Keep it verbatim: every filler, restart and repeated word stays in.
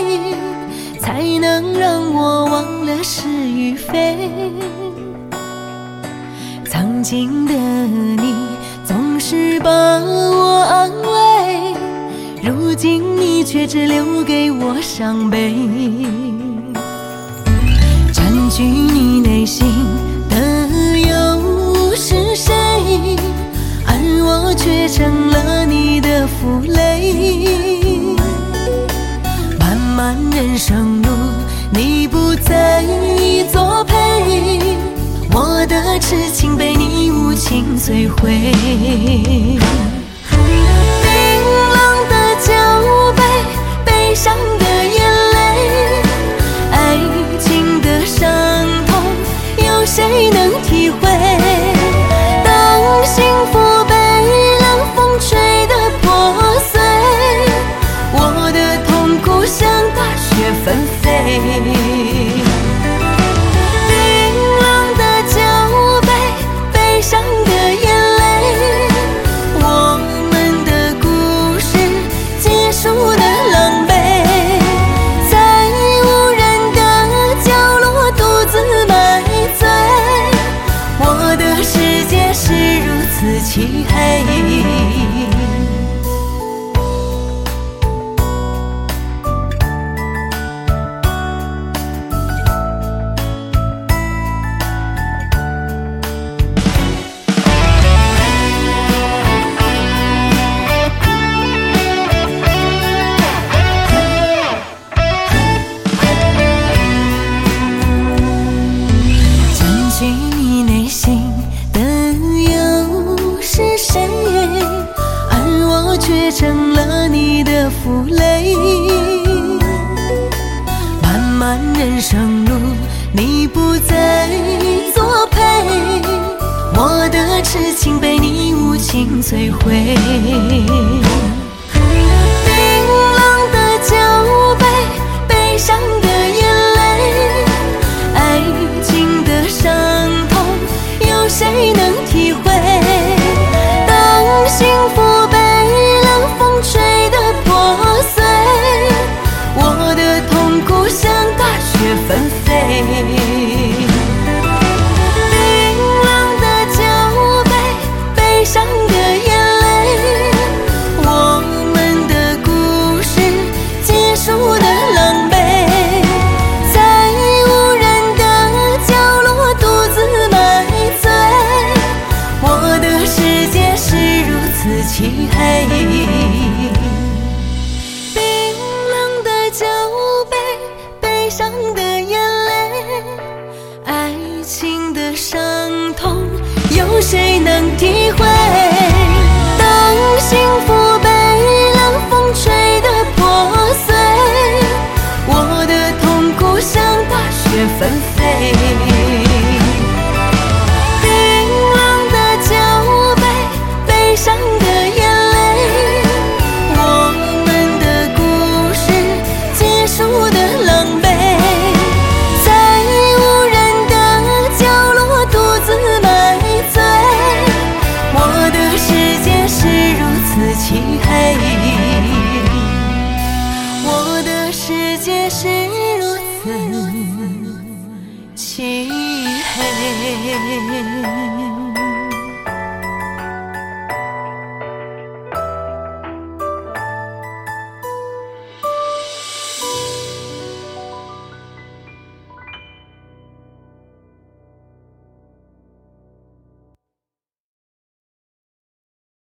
才能让我忘了是与非。曾经的你总是把我安慰，如今你却只留给我伤悲。占据你内心的又是谁？而我却成了你的负累。漫漫人生路，你不再作陪，我的痴情被你无情摧毁。冰冷的酒杯，悲伤的眼泪，爱情的伤痛，有谁能体会？当幸福被冷风吹得破碎，我的痛苦像大雪纷飞。冰冷的酒杯，悲伤的眼泪，我们的故事结束的狼狈，在无人的角落独自买醉，我的世界是如此漆黑。却成了你的负累。漫漫人生路，你不再作陪，我的痴情被你无情摧毁。冰冷的酒杯，悲伤的眼泪，爱情的伤痛，有谁能体会？当幸福被风吹得破碎，我的痛苦像大雪纷飞。冰冷的酒杯，悲伤的眼泪，我们的故事结束的狼狈，在无人的角落独自买醉，我的世界是如此漆黑。悲伤的眼泪，爱情的伤痛，有谁能体会？当幸福被冷风吹得破碎，我的痛苦像大雪纷飞。冰冷的酒杯，悲伤的眼泪，我们的故事结束的狼狈，漆黑，我的世界是如此漆黑。